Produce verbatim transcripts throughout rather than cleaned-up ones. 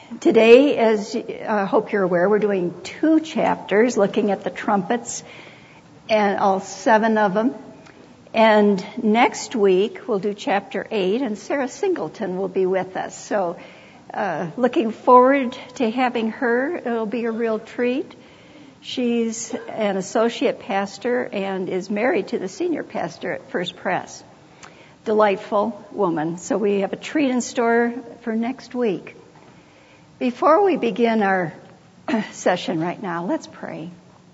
Today, as I uh, hope you're aware, we're doing two chapters looking at the trumpets, and all seven of them. And next week, we'll do chapter eight, and Sarah Singleton will be with us. So uh, looking forward to having her. It'll be a real treat. She's an associate pastor and is married to the senior pastor at First Pres. Delightful woman. So we have a treat in store for next week. Before we begin our session right now, let's pray.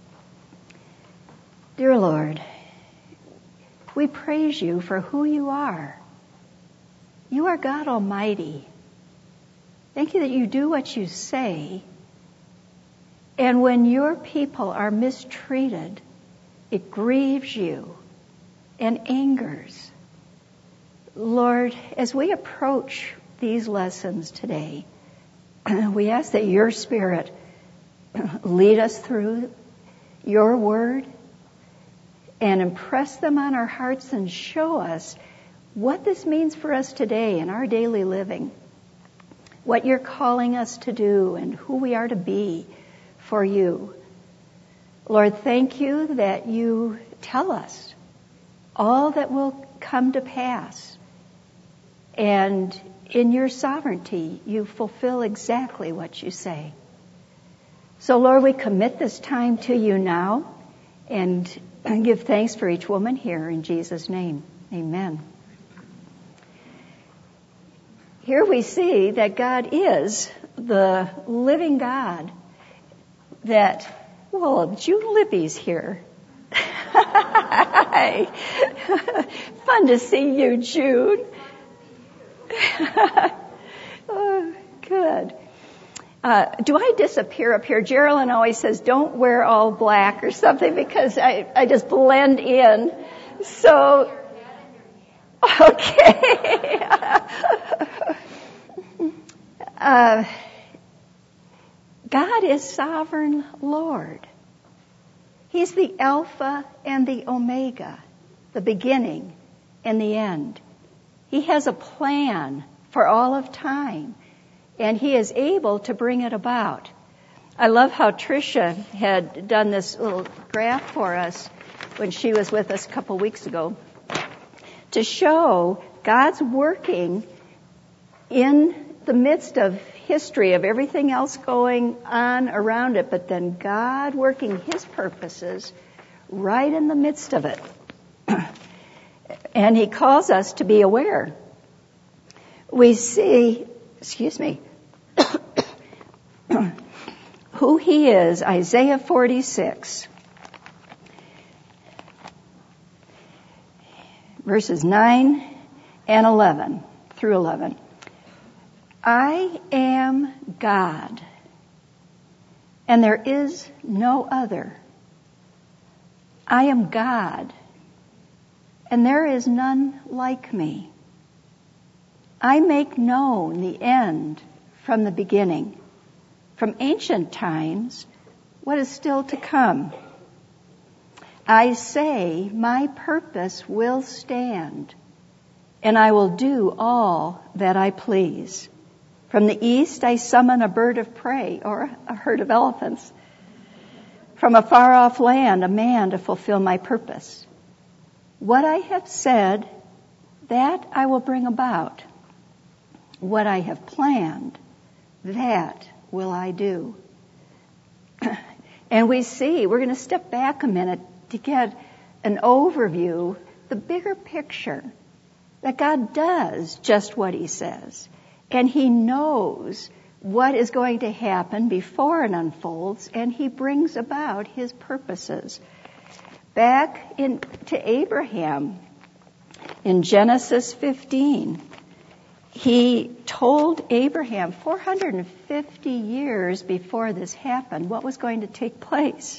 Dear Lord, we praise you for who you are. You are God Almighty. Thank you that you do what you say. And when your people are mistreated, it grieves you and angers. Lord, as we approach these lessons today, we ask that your Spirit lead us through your word and impress them on our hearts and show us what this means for us today in our daily living, what you're calling us to do and who we are to be for you. Lord, thank you that you tell us all that will come to pass. And in your sovereignty, you fulfill exactly what you say. So, Lord, we commit this time to you now and give thanks for each woman here in Jesus' name. Amen. Here we see that God is the living God. That, well, June Libby's here. Hi. Fun to see you, June. Oh, good. Uh, do I disappear up here? Geraldine always says, don't wear all black or something because I, I just blend in. So, okay. uh, God is sovereign Lord. He's the Alpha and the Omega, the beginning and the end. He has a plan for all of time, and he is able to bring it about. I love how Tricia had done this little graph for us when she was with us a couple weeks ago to show God's working in the midst of history of everything else going on around it, but then God working his purposes right in the midst of it. And he calls us to be aware. We see, excuse me, who he is, Isaiah forty-six, verses nine and eleven through eleven. I am God, and there is no other. I am God, and there is none like me. I make known the end from the beginning, from ancient times, what is still to come. I say, my purpose will stand, and I will do all that I please. From the east I summon a bird of prey, or a herd of elephants. From a far-off land, a man to fulfill my purpose. What I have said, that I will bring about. What I have planned, that will I do. And we see, we're going to step back a minute to get an overview, the bigger picture, that God does just what he says. And he knows what is going to happen before it unfolds, and he brings about his purposes. Back in, to Abraham, in Genesis fifteen, he told Abraham four hundred fifty years before this happened what was going to take place.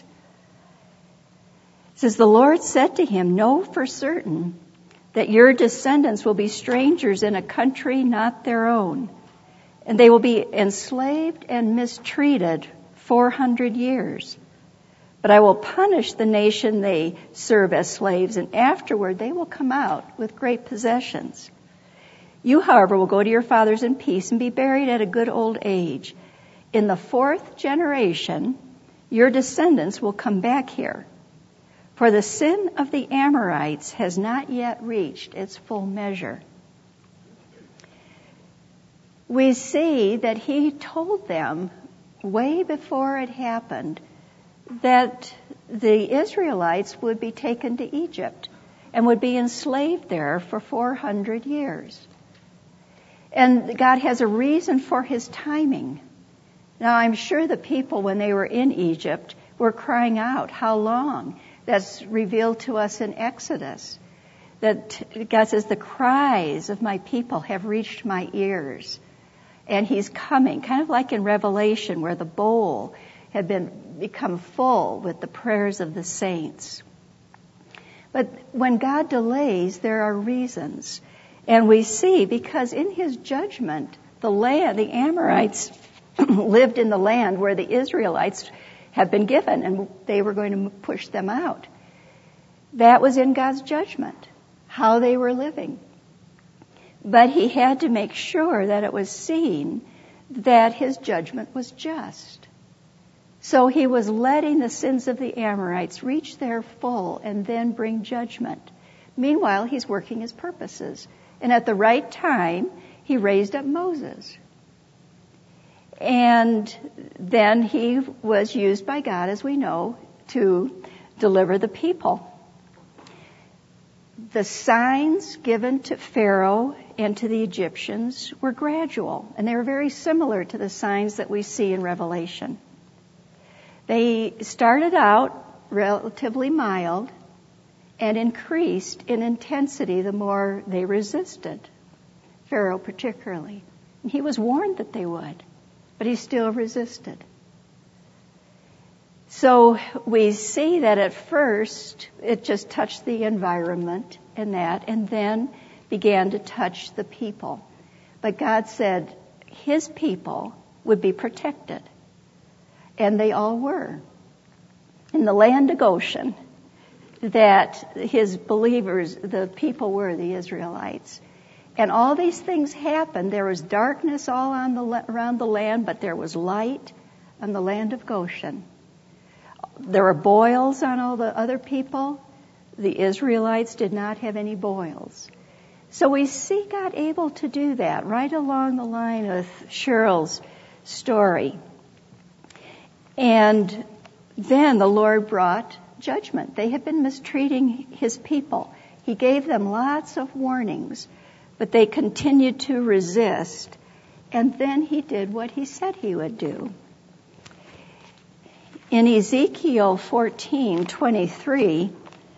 It says, the Lord said to him, know for certain that your descendants will be strangers in a country not their own, and they will be enslaved and mistreated four hundred years. But I will punish the nation they serve as slaves, and afterward they will come out with great possessions. You, however, will go to your fathers in peace and be buried at a good old age. In the fourth generation, your descendants will come back here. For the sin of the Amorites has not yet reached its full measure. We see that he told them way before it happened that the Israelites would be taken to Egypt and would be enslaved there for four hundred years. And God has a reason for his timing. Now, I'm sure the people, when they were in Egypt, were crying out, how long? That's revealed to us in Exodus. That God says, the cries of my people have reached my ears. And he's coming, kind of like in Revelation, where the bowl had been become full with the prayers of the saints. But when God delays, there are reasons. And we see, because in his judgment, the land, the Amorites lived in the land where the Israelites have been given, and they were going to push them out. That was in God's judgment, how they were living. But he had to make sure that it was seen that his judgment was just. So he was letting the sins of the Amorites reach their full and then bring judgment. Meanwhile, he's working his purposes. And at the right time, he raised up Moses. And then he was used by God, as we know, to deliver the people. The signs given to Pharaoh and to the Egyptians were gradual, and they were very similar to the signs that we see in Revelation. They started out relatively mild and increased in intensity the more they resisted, Pharaoh particularly. And he was warned that they would, but he still resisted. So we see that at first it just touched the environment and that, and then began to touch the people. But God said his people would be protected. And they all were. In the land of Goshen, that his believers, the people were the Israelites. And all these things happened. There was darkness all on the, around the land, but there was light on the land of Goshen. There were boils on all the other people. The Israelites did not have any boils. So we see God able to do that right along the line of Cheryl's story. And then the Lord brought judgment. They had been mistreating his people. He gave them lots of warnings, but they continued to resist. And then he did what he said he would do. In Ezekiel fourteen twenty-three,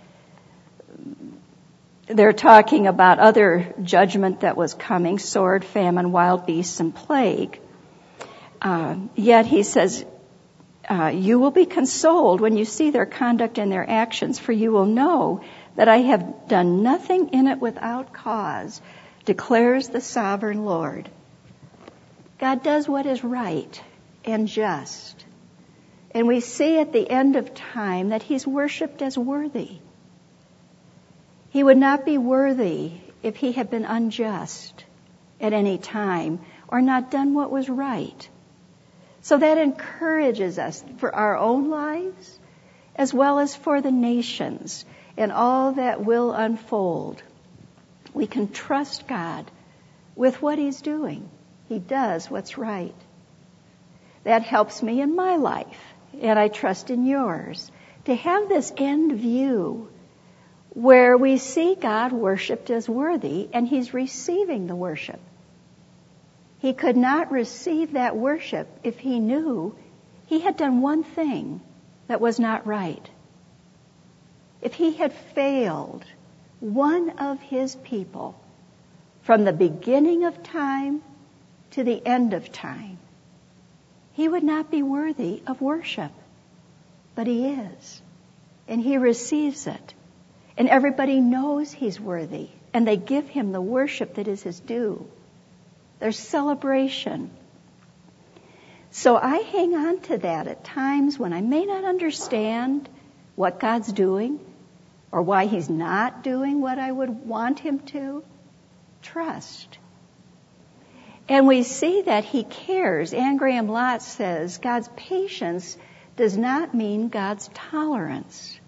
they're talking about other judgment that was coming, sword, famine, wild beasts, and plague. Uh, yet he says, uh, you will be consoled when you see their conduct and their actions, for you will know that I have done nothing in it without cause, declares the sovereign Lord. God does what is right and just. And we see at the end of time that he's worshipped as worthy. He would not be worthy if he had been unjust at any time or not done what was right. So that encourages us for our own lives as well as for the nations and all that will unfold. We can trust God with what he's doing. He does what's right. That helps me in my life, and I trust in yours, to have this end view where we see God worshipped as worthy and he's receiving the worship. He could not receive that worship if he knew he had done one thing that was not right. If he had failed one of his people from the beginning of time to the end of time, he would not be worthy of worship. But he is. And he receives it. And everybody knows he's worthy. And they give him the worship that is his due. There's celebration. So I hang on to that at times when I may not understand what God's doing or why he's not doing what I would want him to. Trust And we see that he cares. Anne Graham Lotz says God's patience does not mean God's tolerance.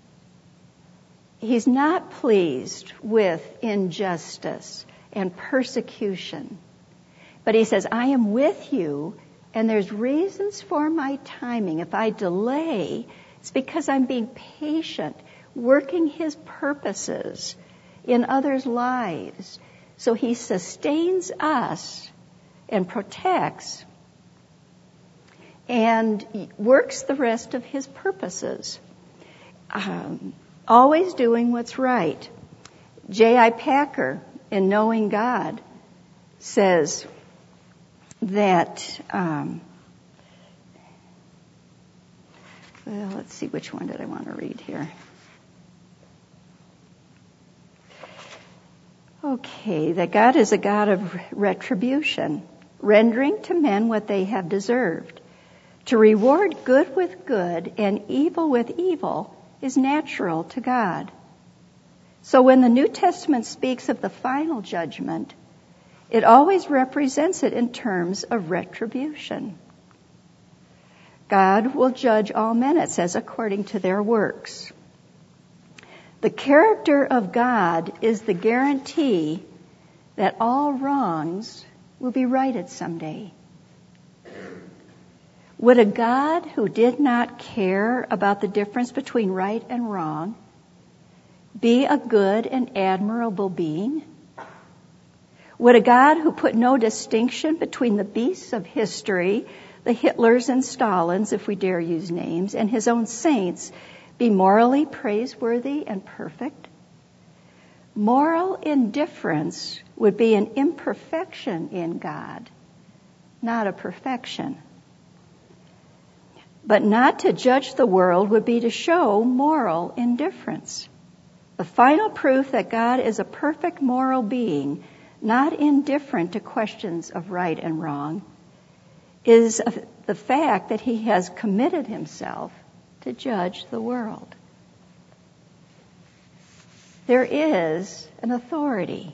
He's not pleased with injustice and persecution. But he says, I am with you, and there's reasons for my timing. If I delay, it's because I'm being patient, working his purposes in others' lives. So he sustains us and protects and works the rest of his purposes. Um, always doing what's right. J I Packer, in Knowing God, says that, um, well, let's see, which one did I want to read here? Okay, that God is a God of retribution, rendering to men what they have deserved. To reward good with good and evil with evil is natural to God. So when the New Testament speaks of the final judgment, it always represents it in terms of retribution. God will judge all men, it says, according to their works. The character of God is the guarantee that all wrongs will be righted someday. Would a God who did not care about the difference between right and wrong be a good and admirable being? Would a God who put no distinction between the beasts of history, the Hitlers and Stalins, if we dare use names, and his own saints, be morally praiseworthy and perfect? Moral indifference would be an imperfection in God, not a perfection. But not to judge the world would be to show moral indifference. The final proof that God is a perfect moral being, not indifferent to questions of right and wrong, is the fact that he has committed himself to judge the world. There is an authority.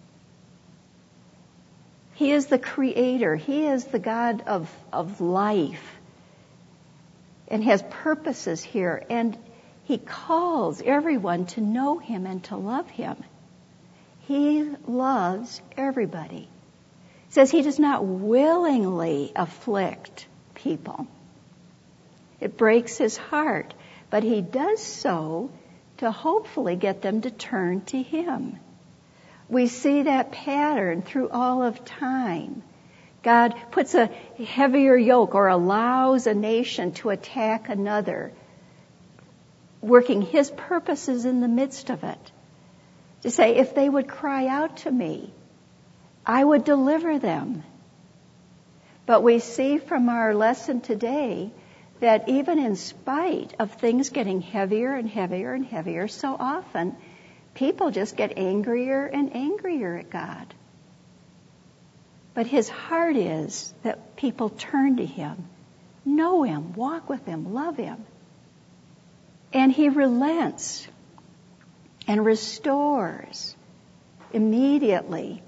He is the creator. He is the God of, of life and has purposes here. And he calls everyone to know him and to love him. He loves everybody. It says he does not willingly afflict people. It breaks his heart, but he does so to hopefully get them to turn to him. We see that pattern through all of time. God puts a heavier yoke or allows a nation to attack another, working his purposes in the midst of it. To say, if they would cry out to me, I would deliver them. But we see from our lesson today that even in spite of things getting heavier and heavier and heavier, so often people just get angrier and angrier at God. But his heart is that people turn to him, know him, walk with him, love him. And he relents and restores immediately.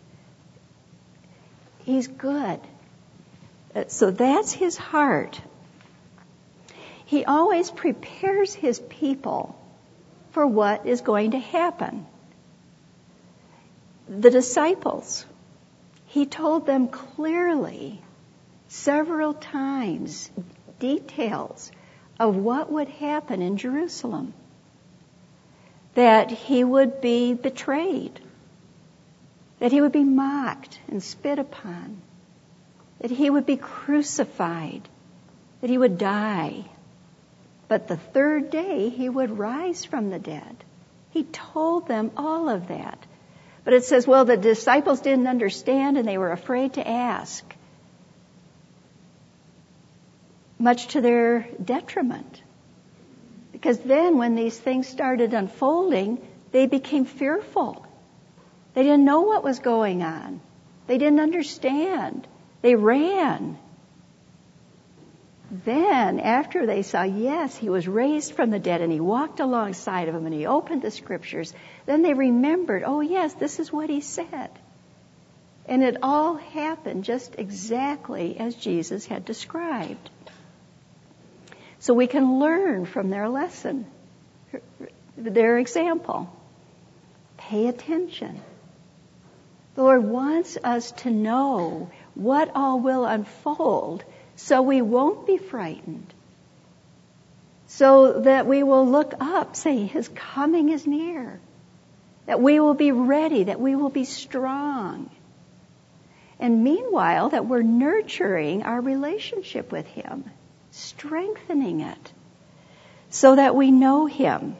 He's good. So that's his heart. He always prepares his people for what is going to happen. The disciples, he told them clearly, several times, details of what would happen in Jerusalem. That he would be betrayed, that he would be mocked and spit upon, that he would be crucified, that he would die. But the third day he would rise from the dead. He told them all of that. But it says, well, the disciples didn't understand and they were afraid to ask, much to their detriment. Because then when these things started unfolding, they became fearful. They didn't know what was going on. They didn't understand. They ran. Then, after they saw, yes, he was raised from the dead and he walked alongside of them and he opened the scriptures, then they remembered, oh yes, this is what he said. And it all happened just exactly as Jesus had described. So we can learn from their lesson, their example. Pay attention. The Lord wants us to know what all will unfold so we won't be frightened. So that we will look up, say, His coming is near. That we will be ready, that we will be strong. And meanwhile, that we're nurturing our relationship with Him, strengthening it, so that we know Him.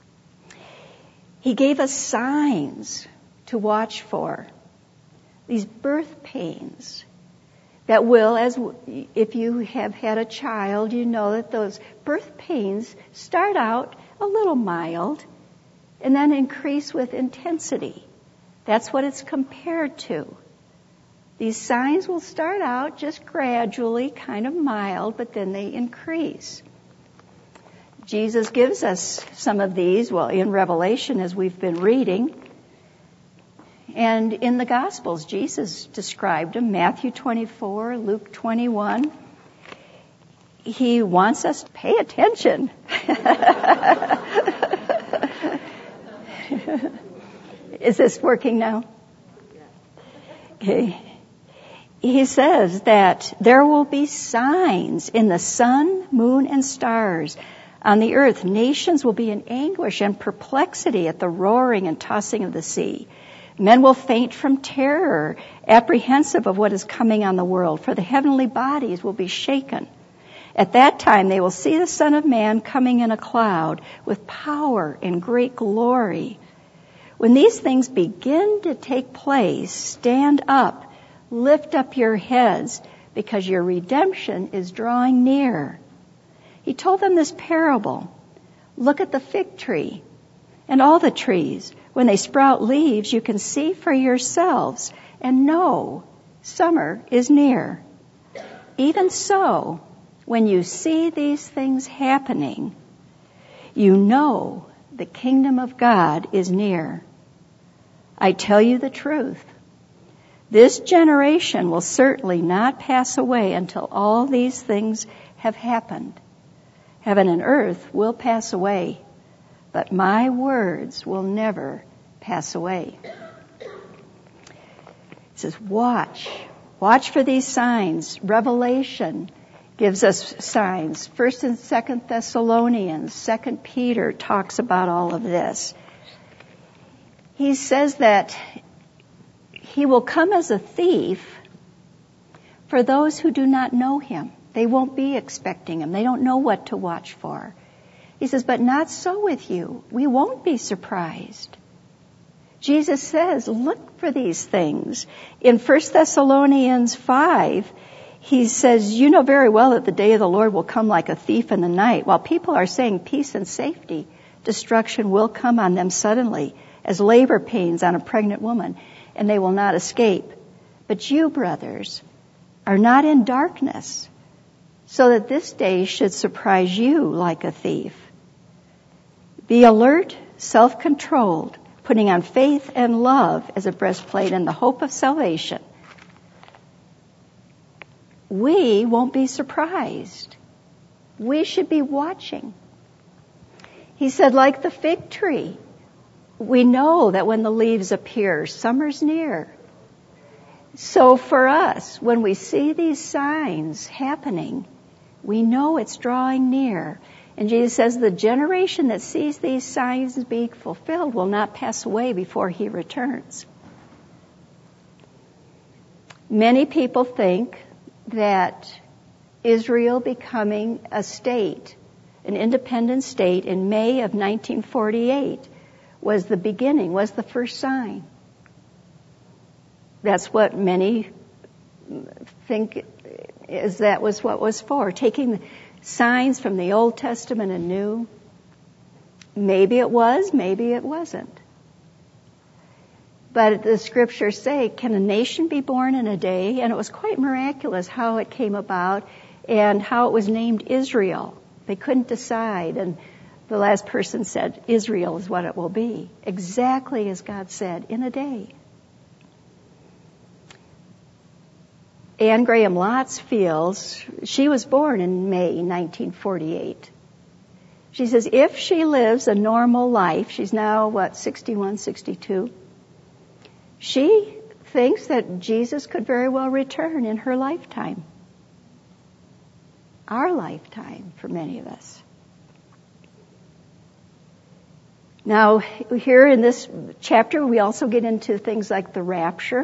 He gave us signs to watch for. These birth pains that will, as if you have had a child, you know that those birth pains start out a little mild and then increase with intensity. That's what it's compared to. These signs will start out just gradually, kind of mild, but then they increase. Jesus gives us some of these, well, in Revelation, as we've been reading. And in the Gospels, Jesus described them, Matthew twenty-four, Luke twenty-one. He wants us to pay attention. Is this working now? Okay. He says that there will be signs in the sun, moon, and stars. On the earth, nations will be in anguish and perplexity at the roaring and tossing of the sea. Men will faint from terror, apprehensive of what is coming on the world, for the heavenly bodies will be shaken. At that time they will see the Son of Man coming in a cloud with power and great glory. When these things begin to take place, stand up, lift up your heads, because your redemption is drawing near. He told them this parable. Look at the fig tree and all the trees. When they sprout leaves, you can see for yourselves and know summer is near. Even so, when you see these things happening, you know the kingdom of God is near. I tell you the truth. This generation will certainly not pass away until all these things have happened. Heaven and earth will pass away, but my words will never pass away. It says, watch. Watch for these signs. Revelation gives us signs. First and Second Thessalonians, Second Peter talks about all of this. He says that He will come as a thief for those who do not know Him. They won't be expecting Him. They don't know what to watch for. He says, but not so with you. We won't be surprised. Jesus says, look for these things. In First Thessalonians five, he says, you know very well that the day of the Lord will come like a thief in the night. While people are saying peace and safety, destruction will come on them suddenly, as labor pains on a pregnant woman, and they will not escape. But you, brothers, are not in darkness, so that this day should surprise you like a thief. Be alert, self-controlled, putting on faith and love as a breastplate and the hope of salvation. We won't be surprised. We should be watching. He said, like the fig tree, we know that when the leaves appear, summer's near. So for us, when we see these signs happening, we know it's drawing near. And Jesus says the generation that sees these signs being fulfilled will not pass away before He returns. Many people think that Israel becoming a state, an independent state in May of nineteen forty-eight was the beginning, was the first sign. That's what many think is that was what was for, taking signs from the Old Testament and New. Maybe it was, maybe it wasn't. But the scriptures say, can a nation be born in a day? And it was quite miraculous how it came about and how it was named Israel. They couldn't decide, and the last person said, Israel is what it will be. Exactly as God said, in a day. Anne Graham Lotz feels, she was born in May nineteen forty-eight. She says if she lives a normal life, she's now, what, sixty-one, sixty-two, she thinks that Jesus could very well return in her lifetime. Our lifetime, for many of us. Now, here in this chapter, we also get into things like the rapture.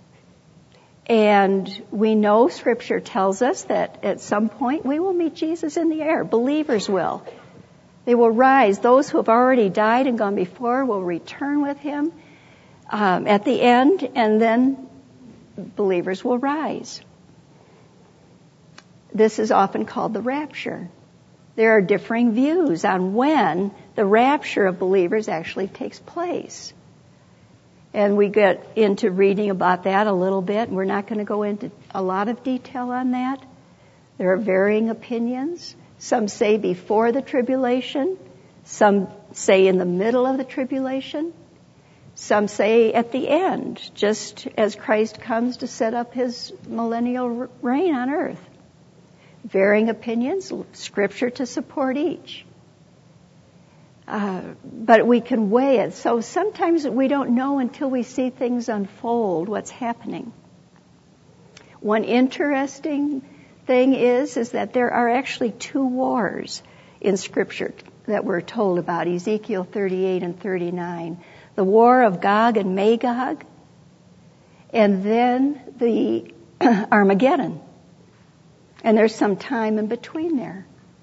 And we know Scripture tells us that at some point we will meet Jesus in the air. Believers will. They will rise. Those who have already died and gone before will return with Him um, at the end, and then believers will rise. This is often called the rapture. There are differing views on when the rapture of believers actually takes place. And we get into reading about that a little bit, and we're not going to go into a lot of detail on that. There are varying opinions. Some say before the tribulation. Some say in the middle of the tribulation. Some say at the end, just as Christ comes to set up His millennial reign on earth. Varying opinions, Scripture to support each. Uh, but we can weigh it. So sometimes we don't know until we see things unfold what's happening. One interesting thing is, is that there are actually two wars in Scripture that we're told about, Ezekiel thirty-eight and thirty-nine. The war of Gog and Magog, and then the Armageddon. And there's some time in between there.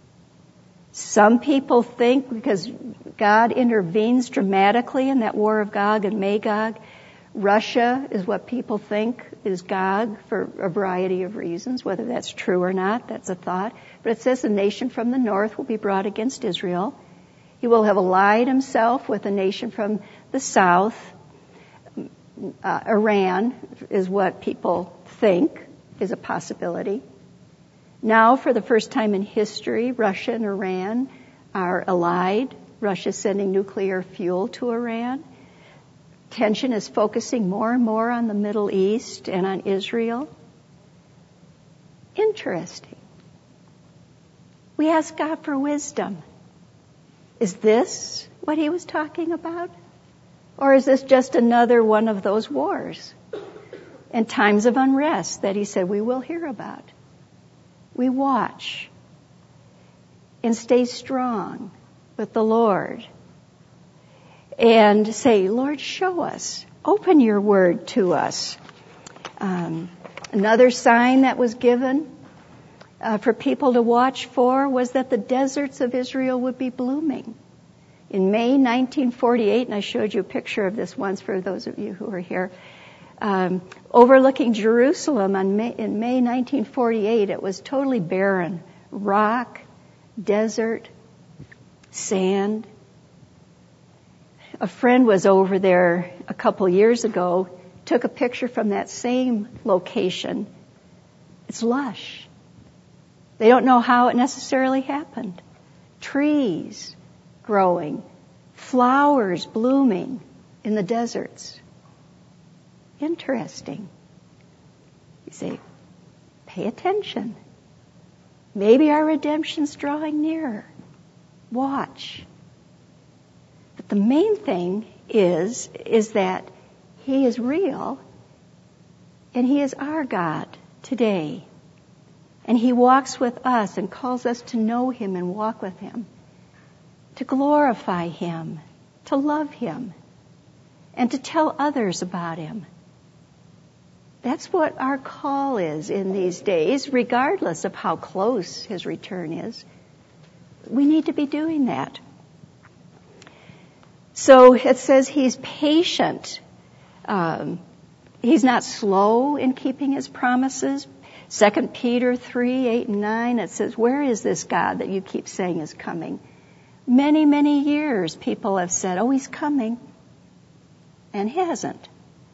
Some people think because God intervenes dramatically in that war of Gog and Magog, Russia is what people think is Gog for a variety of reasons. Whether that's true or not, that's a thought. But it says a nation from the north will be brought against Israel. He will have allied himself with a nation from the south. Uh, Iran is what people think is a possibility. Now, for the first time in history, Russia and Iran are allied. Russia is sending nuclear fuel to Iran. Tension is focusing more and more on the Middle East and on Israel. Interesting. We ask God for wisdom. Is this what He was talking about? Or is this just another one of those wars and times of unrest that He said we will hear about? We watch and stay strong with the Lord and say, Lord, show us. Open your word to us. Um, another sign that was given uh, for people to watch for was that the deserts of Israel would be blooming. In May nineteen forty-eight, and I showed you a picture of this once for those of you who are here, Um, overlooking Jerusalem on May, in May nineteen forty-eight, it was totally barren. Rock, desert, sand. A friend was over there a couple years ago, took a picture from that same location. It's lush. They don't know how it necessarily happened. Trees growing, flowers blooming in the deserts. Interesting. You say, pay attention. Maybe our redemption's drawing nearer. Watch. But the main thing is, is that He is real and He is our God today. And He walks with us and calls us to know Him and walk with Him, to glorify Him, to love Him, and to tell others about Him. That's what our call is in these days, regardless of how close His return is. We need to be doing that. So it says He's patient. Um, he's not slow in keeping His promises. Second Peter three, eight, and nine, it says, where is this God that you keep saying is coming? Many, many years people have said, oh, He's coming, and He hasn't.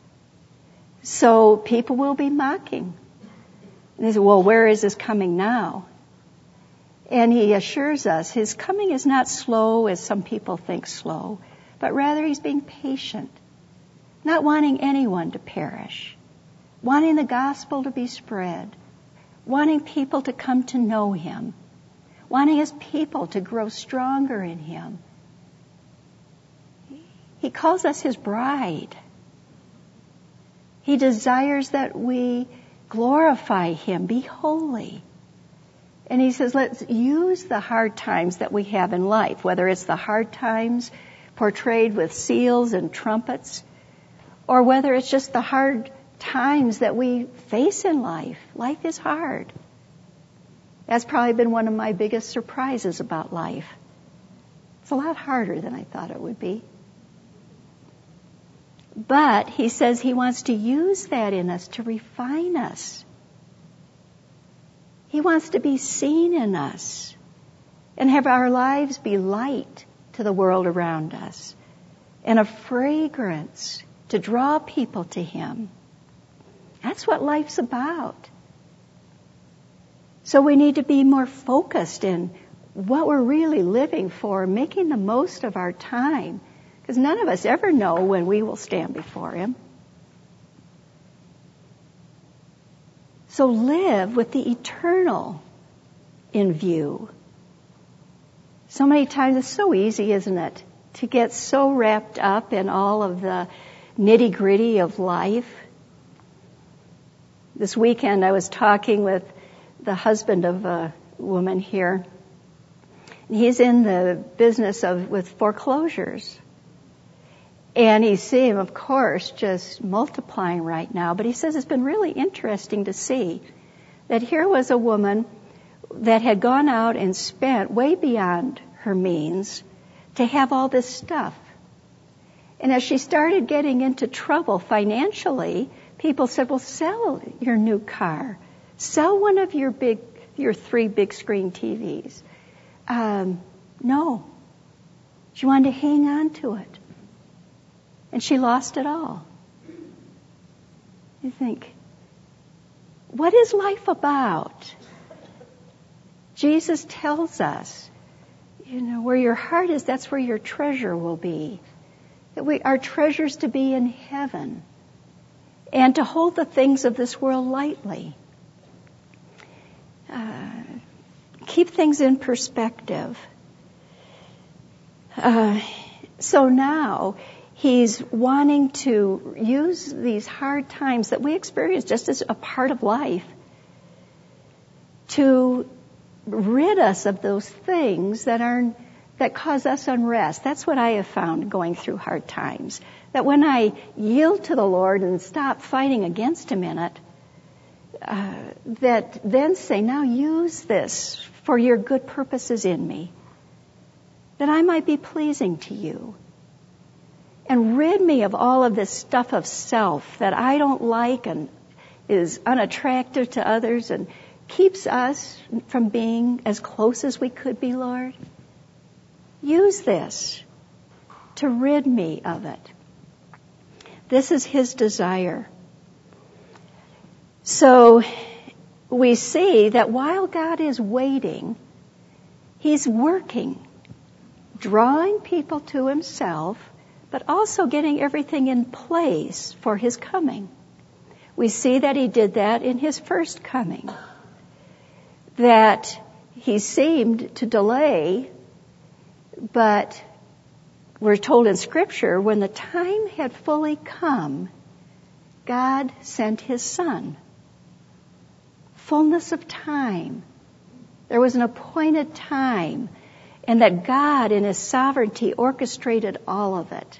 So people will be mocking. And they say, well, where is this coming now? And He assures us His coming is not slow as some people think slow, but rather He's being patient, not wanting anyone to perish, wanting the gospel to be spread, wanting people to come to know Him, wanting His people to grow stronger in Him. He calls us His bride. He desires that we glorify Him, be holy. And He says, let's use the hard times that we have in life, whether it's the hard times portrayed with seals and trumpets, or whether it's just the hard times that we face in life. Life is hard. That's probably been one of my biggest surprises about life. It's a lot harder than I thought it would be. But He says He wants to use that in us to refine us. He wants to be seen in us and have our lives be light to the world around us and a fragrance to draw people to Him. That's what life's about. So we need to be more focused in what we're really living for, making the most of our time, because none of us ever know when we will stand before Him. So live with the eternal in view. So many times it's so easy, isn't it, to get so wrapped up in all of the nitty-gritty of life. This weekend I was talking with the husband of a woman here. And he's in the business of with foreclosures. And he's seeing, of course, just multiplying right now. But he says it's been really interesting to see that here was a woman that had gone out and spent way beyond her means to have all this stuff. And as she started getting into trouble financially, people said, well, sell your new car. Sell one of your big, your three big screen T Vs. Um, no. She wanted to hang on to it. And she lost it all. You think, what is life about? Jesus tells us, you know, where your heart is, that's where your treasure will be. That we, our treasure's to be in heaven. And to hold the things of this world lightly. Uh, keep things in perspective. Uh, so now, He's wanting to use these hard times that we experience just as a part of life to rid us of those things that are that cause us unrest. That's what I have found going through hard times. That when I yield to the Lord and stop fighting against Him in it, uh, that then say, now use this for your good purposes in me, that I might be pleasing to you. And rid me of all of this stuff of self that I don't like and is unattractive to others and keeps us from being as close as we could be, Lord. Use this to rid me of it. This is His desire. So we see that while God is waiting, He's working, drawing people to Himself, but also getting everything in place for His coming. We see that He did that in His first coming. That He seemed to delay, but we're told in Scripture, when the time had fully come, God sent His Son. Fullness of time. There was an appointed time, and that God in His sovereignty orchestrated all of it.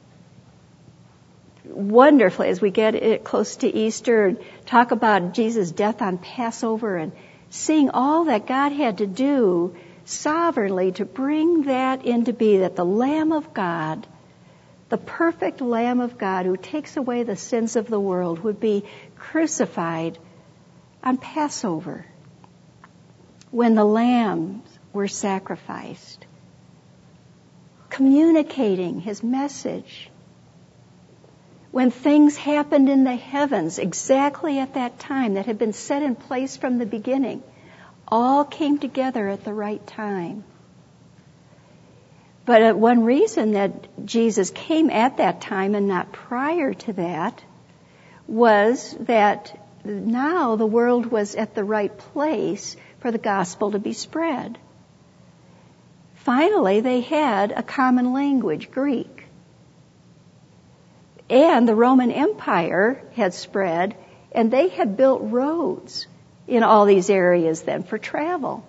Wonderfully, as we get it close to Easter and talk about Jesus' death on Passover and seeing all that God had to do sovereignly to bring that into being, that the Lamb of God, the perfect Lamb of God who takes away the sins of the world, would be crucified on Passover when the lambs were sacrificed, communicating His message. When things happened in the heavens exactly at that time that had been set in place from the beginning, all came together at the right time. But one reason that Jesus came at that time and not prior to that was that now the world was at the right place for the gospel to be spread. Finally, they had a common language, Greek. And the Roman Empire had spread, and they had built roads in all these areas then for travel.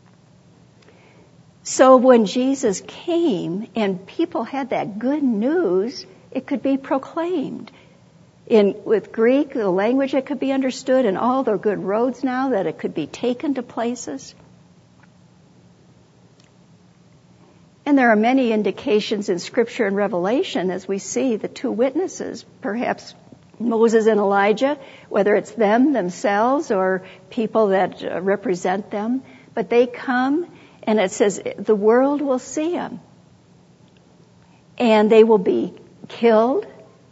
So when Jesus came and people had that good news, it could be proclaimed. In, with Greek, the language it could be understood, and all the good roads now that it could be taken to places. And there are many indications in Scripture and Revelation as we see the two witnesses, perhaps Moses and Elijah, whether it's them themselves or people that uh, represent them. But they come, and it says the world will see them. And they will be killed.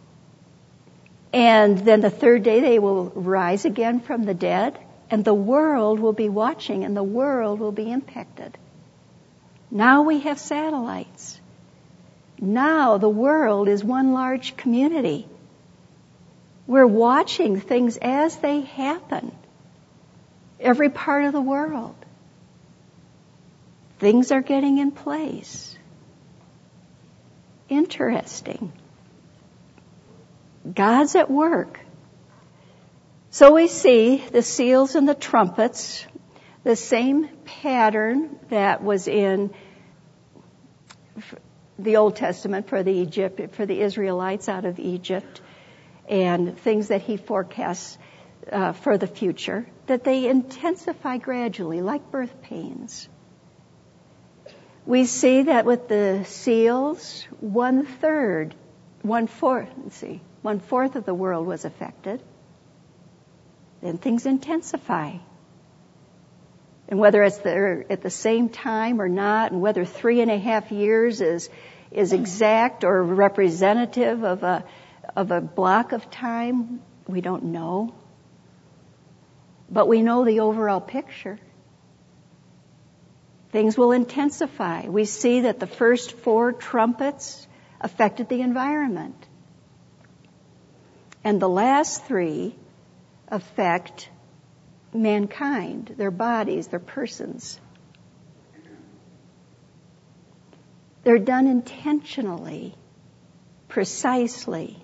And then the third day they will rise again from the dead. And the world will be watching, and the world will be impacted. Now we have satellites. Now the world is one large community. We're watching things as they happen. Every part of the world. Things are getting in place. Interesting. God's at work. So we see the seals and the trumpets, the same pattern that was in the Old Testament for the Egypt, for the Israelites out of Egypt, and things that he forecasts uh, for the future, that they intensify gradually, like birth pains. We see that with the seals, one third, one fourth, let's see, one fourth of the world was affected. Then things intensify. And whether it's there at the same time or not, and whether three and a half years is is exact or representative of a of a block of time, we don't know. But we know the overall picture. Things will intensify. We see that the first four trumpets affected the environment. And the last three affect mankind, their bodies, their persons. They're done intentionally, precisely.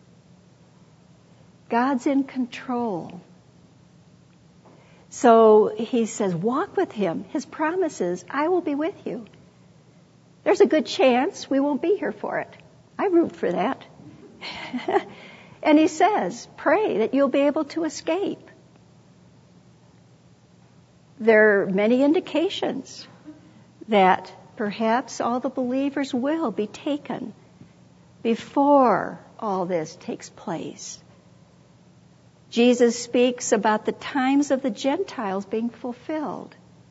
God's in control. So he says, walk with him. His promise is, I will be with you. There's a good chance we won't be here for it. I root for that. And he says, pray that you'll be able to escape. There are many indications that perhaps all the believers will be taken before all this takes place. Jesus speaks about the times of the Gentiles being fulfilled.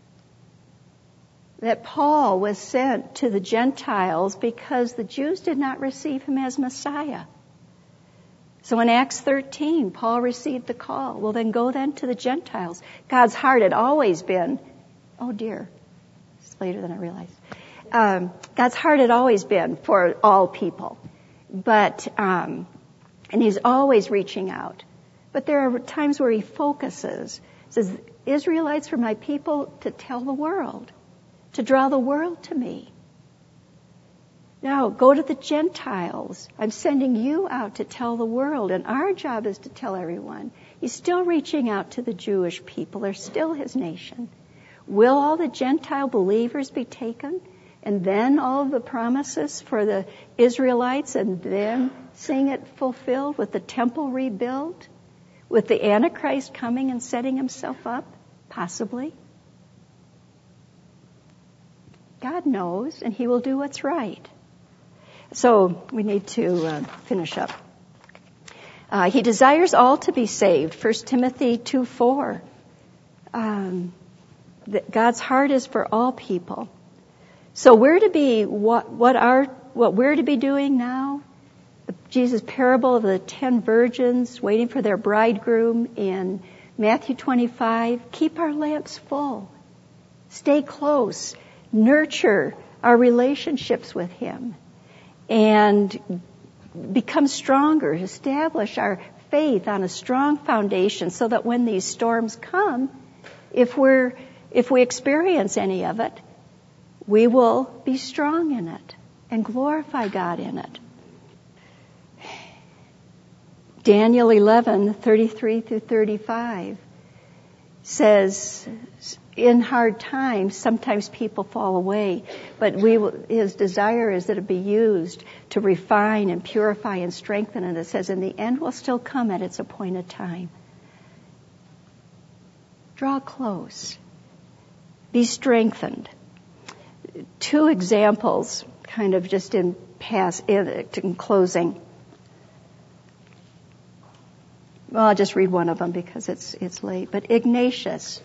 That Paul was sent to the Gentiles because the Jews did not receive him as Messiah. So in Acts thirteen, Paul received the call. Well, then go then to the Gentiles. God's heart had always been, oh dear, it's later than I realized. Um, God's heart had always been for all people. But, um, and he's always reaching out. But there are times where he focuses, says, Israelites are my people to tell the world, to draw the world to me. Now, go to the Gentiles. I'm sending you out to tell the world, and our job is to tell everyone. He's still reaching out to the Jewish people. They're still his nation. Will all the Gentile believers be taken? And then all of the promises for the Israelites, and then seeing it fulfilled with the temple rebuilt? With the Antichrist coming and setting himself up? Possibly. God knows, and he will do what's right. So we need to uh, finish up. Uh, he desires all to be saved. First Timothy two four. Um, God's heart is for all people. So we're to be what what are what we're to be doing now. Jesus' parable of the ten virgins waiting for their bridegroom in Matthew twenty-five. Keep our lamps full. Stay close. Nurture our relationships with him. And become stronger. Establish our faith on a strong foundation so that when these storms come, if we're, if we experience any of it, we will be strong in it and glorify God in it. Daniel eleven, thirty-three through thirty-five says, in hard times, sometimes people fall away, but we will, his desire is that it be used to refine and purify and strengthen. And it says, in the end will still come at its appointed time. Draw close. Be strengthened. Two examples, kind of just in pass, in, in closing. Well, I'll just read one of them because it's it's late. But Ignatius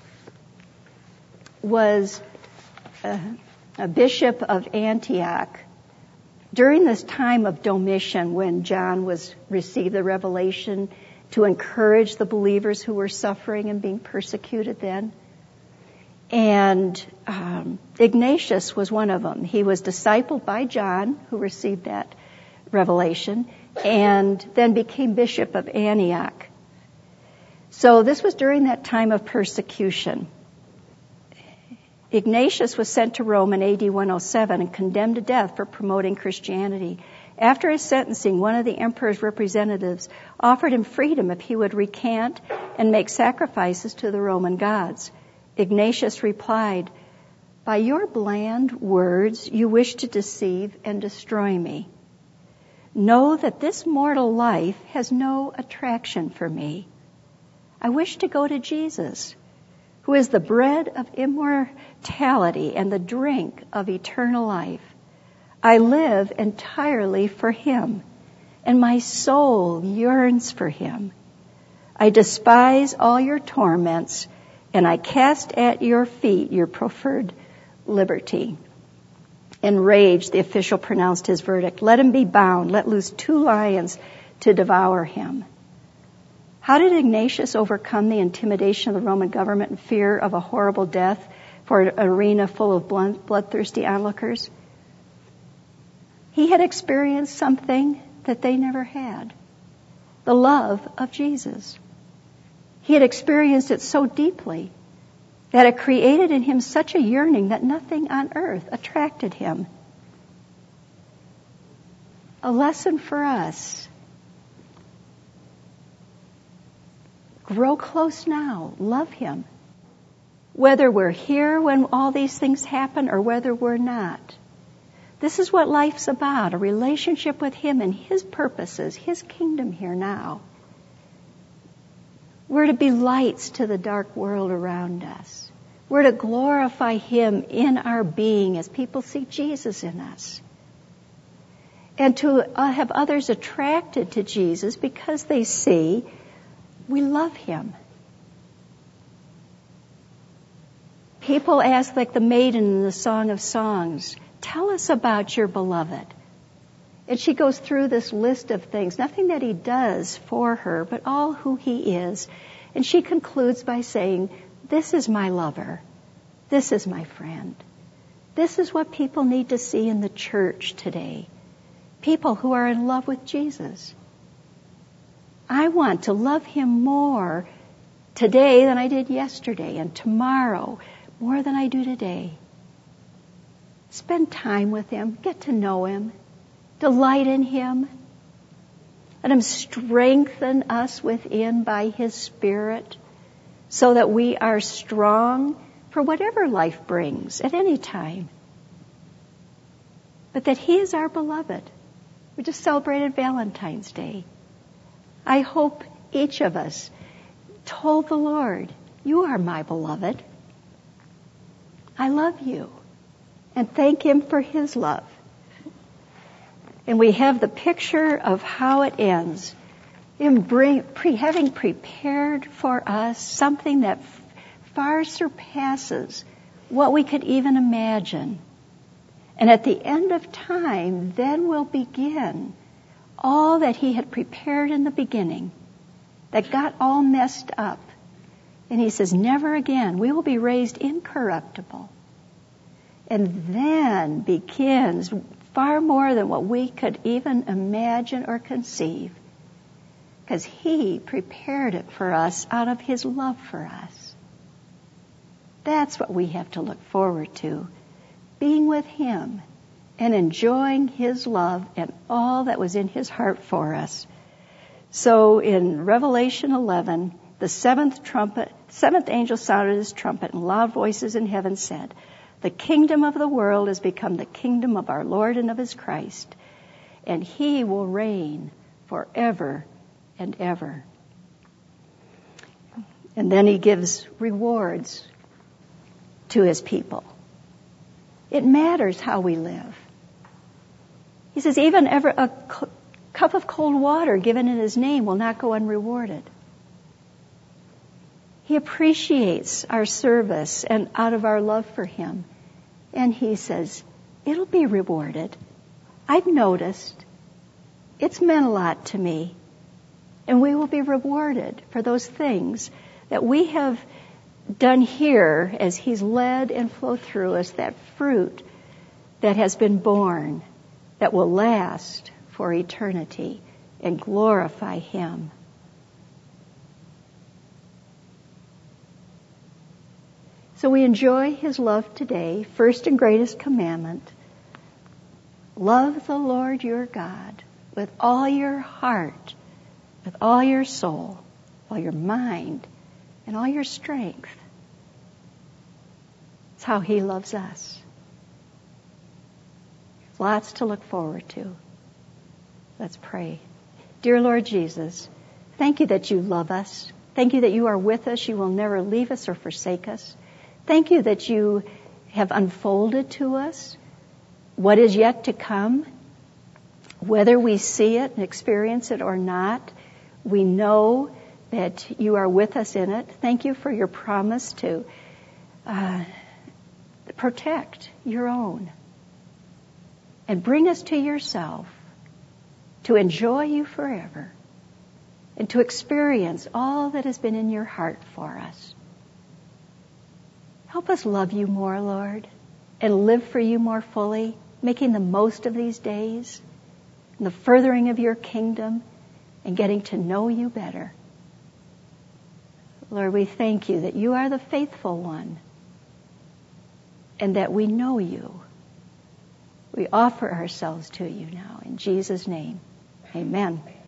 was a, a bishop of Antioch during this time of Domitian, when John was received the revelation to encourage the believers who were suffering and being persecuted then. And um, Ignatius was one of them. He was discipled by John, who received that revelation, and then became bishop of Antioch. So this was during that time of persecution. Ignatius was sent to Rome in A D one oh seven and condemned to death for promoting Christianity. After his sentencing, one of the emperor's representatives offered him freedom if he would recant and make sacrifices to the Roman gods. Ignatius replied, "By your bland words you wish to deceive and destroy me. Know that this mortal life has no attraction for me. I wish to go to Jesus, who is the bread of immortality and the drink of eternal life. I live entirely for him, and my soul yearns for him. I despise all your torments, and I cast at your feet your proffered liberty." Enraged, the official pronounced his verdict. "Let him be bound. Let loose two lions to devour him." How did Ignatius overcome the intimidation of the Roman government and fear of a horrible death for an arena full of bloodthirsty onlookers? He had experienced something that they never had. The love of Jesus. He had experienced it so deeply that it created in him such a yearning that nothing on earth attracted him. A lesson for us. Grow close now. Love him. Whether we're here when all these things happen or whether we're not. This is what life's about, a relationship with him and his purposes, his kingdom here now. We're to be lights to the dark world around us. We're to glorify him in our being as people see Jesus in us. And to uh, have others attracted to Jesus because they see we love him. People ask, like the maiden in the Song of Songs, "Tell us about your beloved." And she goes through this list of things, nothing that he does for her, but all who he is. And she concludes by saying, "This is my lover. This is my friend." This is what people need to see in the church today. People who are in love with Jesus. I want to love him more today than I did yesterday, and tomorrow more than I do today. Spend time with him. Get to know him. Delight in him. Let him strengthen us within by his Spirit so that we are strong for whatever life brings at any time. But that he is our beloved. We just celebrated Valentine's Day. I hope each of us told the Lord, "You are my beloved. I love you." And thank him for his love. And we have the picture of how it ends. In bring, pre, having prepared for us something that f- far surpasses what we could even imagine. And at the end of time, then will begin all that he had prepared in the beginning, that got all messed up. And he says, never again. We will be raised incorruptible. And then begins far more than what we could even imagine or conceive. because He prepared it for us out of His love for us. That's what we have to look forward to, being with Him and enjoying His love and all that was in His heart for us. So in Revelation eleven, the seventh trumpet, seventh angel sounded his trumpet, and loud voices in heaven said, "The kingdom of the world has become the kingdom of our Lord and of His Christ, and He will reign forever and ever." And then He gives rewards to His people. It matters how we live. He says even ever a cu- cup of cold water given in His name will not go unrewarded. He appreciates our service and out of our love for Him. And He says, it'll be rewarded. I've noticed. It's meant a lot to me. And we will be rewarded for those things that we have done here as He's led and flowed through us, that fruit that has been born, that will last for eternity and glorify Him. So we enjoy His love today. First and greatest commandment, love the Lord your God with all your heart, with all your soul, all your mind, and all your strength. It's how He loves us. Lots to look forward to. Let's pray. Dear Lord Jesus, thank You that You love us. Thank You that You are with us. You will never leave us or forsake us. Thank You that You have unfolded to us what is yet to come. Whether we see it and experience it or not, we know that You are with us in it. Thank You for Your promise to uh, protect Your own and bring us to Yourself, to enjoy You forever and to experience all that has been in Your heart for us. Help us love You more, Lord, and live for You more fully, making the most of these days, and the furthering of Your kingdom, and getting to know You better. Lord, we thank You that You are the faithful one, and that we know You. We offer ourselves to You now. In Jesus' name, amen.